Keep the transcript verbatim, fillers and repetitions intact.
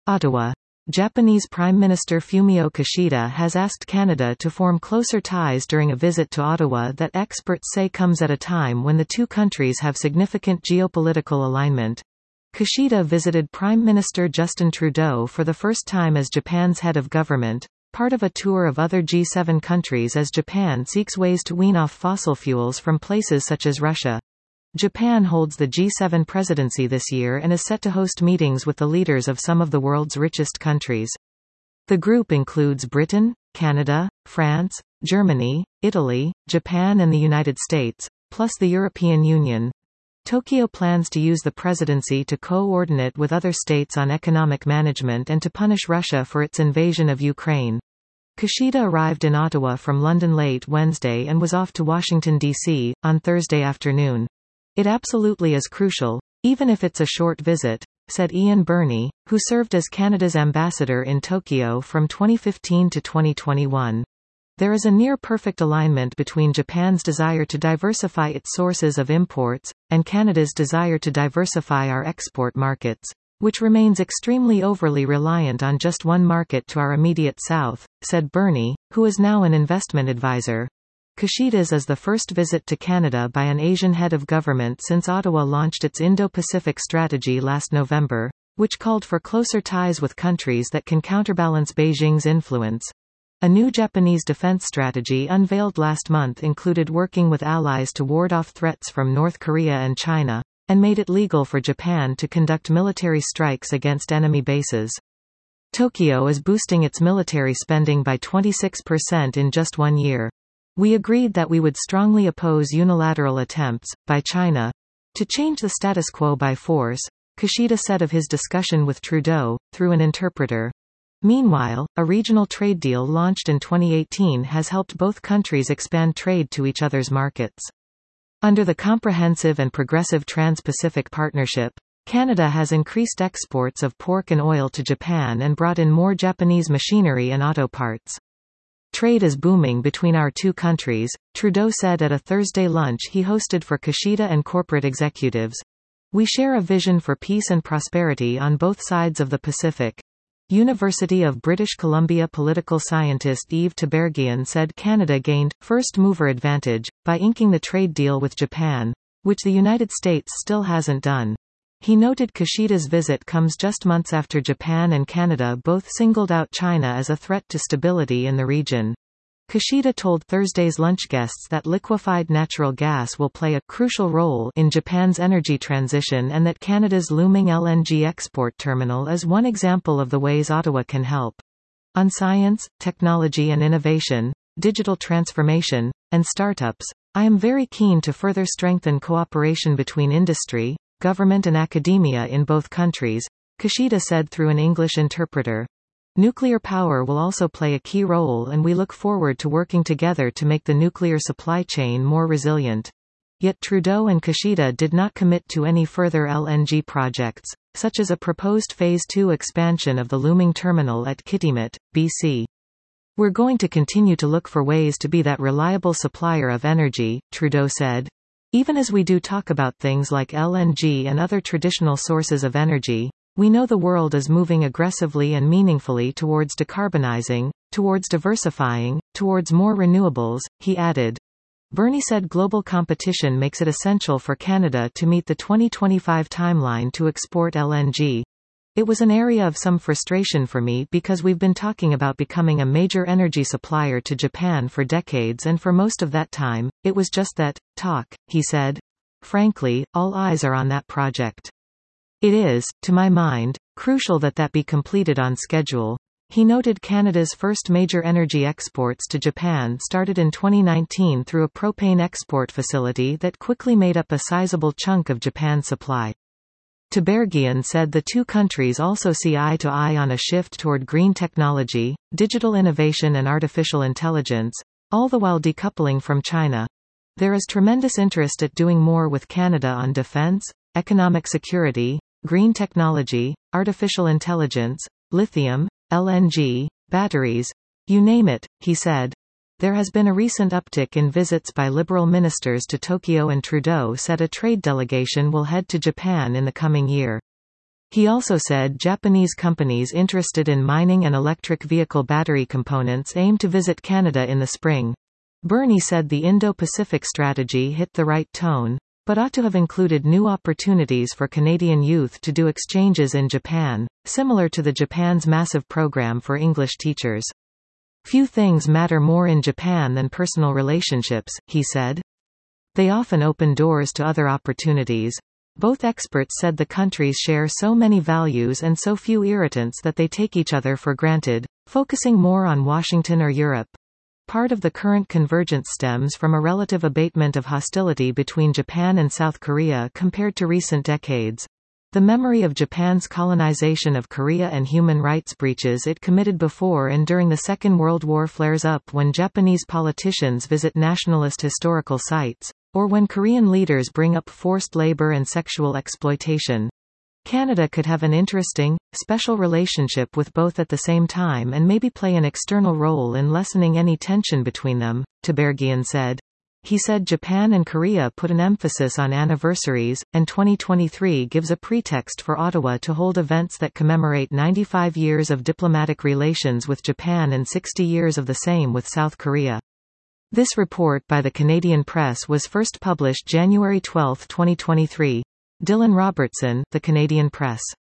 Ottawa. Japanese Prime Minister Fumio Kishida has asked Canada to form closer ties during a visit to Ottawa that experts say comes at a time when the two countries have significant geopolitical alignment. Kishida visited Prime Minister Justin Trudeau for the first time as Japan's head of government, part of a tour of other G seven countries as Japan seeks ways to wean off fossil fuels from places such as Russia. Japan holds the G seven presidency this year and is set to host meetings with the leaders of some of the world's richest countries. The group includes Britain, Canada, France, Germany, Italy, Japan and the United States, plus the European Union. Tokyo plans to use the presidency to coordinate with other states on economic management and to punish Russia for its invasion of Ukraine. Kishida arrived in Ottawa from London late Wednesday and was off to Washington, D C, on Thursday afternoon. It absolutely is crucial, even if it's a short visit, said Ian Burney, who served as Canada's ambassador in Tokyo from twenty fifteen to twenty twenty-one. There is a near-perfect alignment between Japan's desire to diversify its sources of imports, and Canada's desire to diversify our export markets, which remains extremely overly reliant on just one market to our immediate south, said Burney, who is now an investment advisor. Kishida's is the first visit to Canada by an Asian head of government since Ottawa launched its Indo-Pacific strategy last November, which called for closer ties with countries that can counterbalance Beijing's influence. A new Japanese defense strategy unveiled last month included working with allies to ward off threats from North Korea and China, and made it legal for Japan to conduct military strikes against enemy bases. Tokyo is boosting its military spending by twenty-six percent in just one year. We agreed that we would strongly oppose unilateral attempts, by China, to change the status quo by force, Kishida said of his discussion with Trudeau, through an interpreter. Meanwhile, a regional trade deal launched in twenty eighteen has helped both countries expand trade to each other's markets. Under the Comprehensive and Progressive Trans-Pacific Partnership, Canada has increased exports of pork and oil to Japan and brought in more Japanese machinery and auto parts. Trade is booming between our two countries, Trudeau said at a Thursday lunch he hosted for Kishida and corporate executives. We share a vision for peace and prosperity on both sides of the Pacific. University of British Columbia political scientist Yves Tabergian said Canada gained first-mover advantage by inking the trade deal with Japan, which the United States still hasn't done. He noted Kishida's visit comes just months after Japan and Canada both singled out China as a threat to stability in the region. Kishida told Thursday's lunch guests that liquefied natural gas will play a crucial role in Japan's energy transition and that Canada's looming L N G export terminal is one example of the ways Ottawa can help. On science, technology and innovation, digital transformation, and startups, I am very keen to further strengthen cooperation between industry, government and academia in both countries, Kishida said through an English interpreter. Nuclear power will also play a key role and we look forward to working together to make the nuclear supply chain more resilient. Yet Trudeau and Kishida did not commit to any further L N G projects, such as a proposed Phase two expansion of the looming terminal at Kitimat, B C. We're going to continue to look for ways to be that reliable supplier of energy, Trudeau said. Even as we do talk about things like L N G and other traditional sources of energy, we know the world is moving aggressively and meaningfully towards decarbonizing, towards diversifying, towards more renewables, he added. Burney said global competition makes it essential for Canada to meet the twenty twenty-five timeline to export L N G. It was an area of some frustration for me because we've been talking about becoming a major energy supplier to Japan for decades and for most of that time, it was just that, talk, he said. Frankly, all eyes are on that project. It is, to my mind, crucial that that be completed on schedule. He noted Canada's first major energy exports to Japan started in twenty nineteen through a propane export facility that quickly made up a sizable chunk of Japan's supply. Tabergian said the two countries also see eye to eye on a shift toward green technology, digital innovation and artificial intelligence, all the while decoupling from China. There is tremendous interest at doing more with Canada on defense, economic security, green technology, artificial intelligence, lithium, L N G, batteries, you name it, he said. There has been a recent uptick in visits by Liberal ministers to Tokyo and Trudeau said a trade delegation will head to Japan in the coming year. He also said Japanese companies interested in mining and electric vehicle battery components aim to visit Canada in the spring. Bernie said the Indo-Pacific strategy hit the right tone, but ought to have included new opportunities for Canadian youth to do exchanges in Japan, similar to the Japan's massive program for English teachers. Few things matter more in Japan than personal relationships, he said. They often open doors to other opportunities. Both experts said the countries share so many values and so few irritants that they take each other for granted, focusing more on Washington or Europe. Part of the current convergence stems from a relative abatement of hostility between Japan and South Korea compared to recent decades. The memory of Japan's colonization of Korea and human rights breaches it committed before and during the Second World War flares up when Japanese politicians visit nationalist historical sites, or when Korean leaders bring up forced labor and sexual exploitation. Canada could have an interesting, special relationship with both at the same time and maybe play an external role in lessening any tension between them, Tabergian said. He said Japan and Korea put an emphasis on anniversaries, and twenty twenty-three gives a pretext for Ottawa to hold events that commemorate ninety-five years of diplomatic relations with Japan and sixty years of the same with South Korea. This report by the Canadian Press was first published January twelfth twenty twenty-three. Dylan Robertson, The Canadian Press.